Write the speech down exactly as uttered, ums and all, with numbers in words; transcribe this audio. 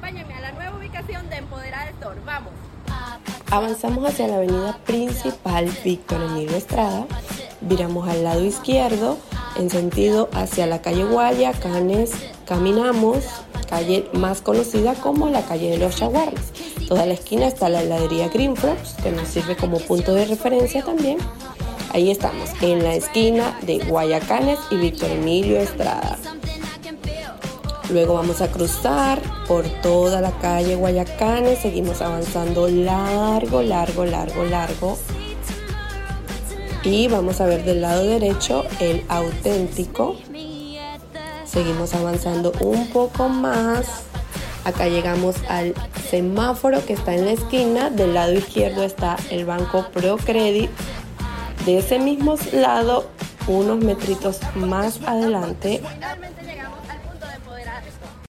acompáñenme a la nueva ubicación de Empoderada Store. ¡Vamos! Avanzamos hacia la avenida principal Víctor Emilio Estrada, viramos al lado izquierdo en sentido hacia la calle Guayacanes, caminamos, calle más conocida como la calle de los Chaguarmas. Toda la esquina está la heladería Greenfrogs, que nos sirve como punto de referencia también. Ahí estamos, en la esquina de Guayacanes y Víctor Emilio Estrada. Luego vamos a cruzar por toda la calle Guayacanes, seguimos avanzando largo, largo, largo, largo. Y vamos a ver del lado derecho el Auténtico. Seguimos avanzando un poco más. Acá llegamos al semáforo que está en la esquina. Del lado izquierdo está el Banco Procredit. De ese mismo lado, unos metritos más adelante,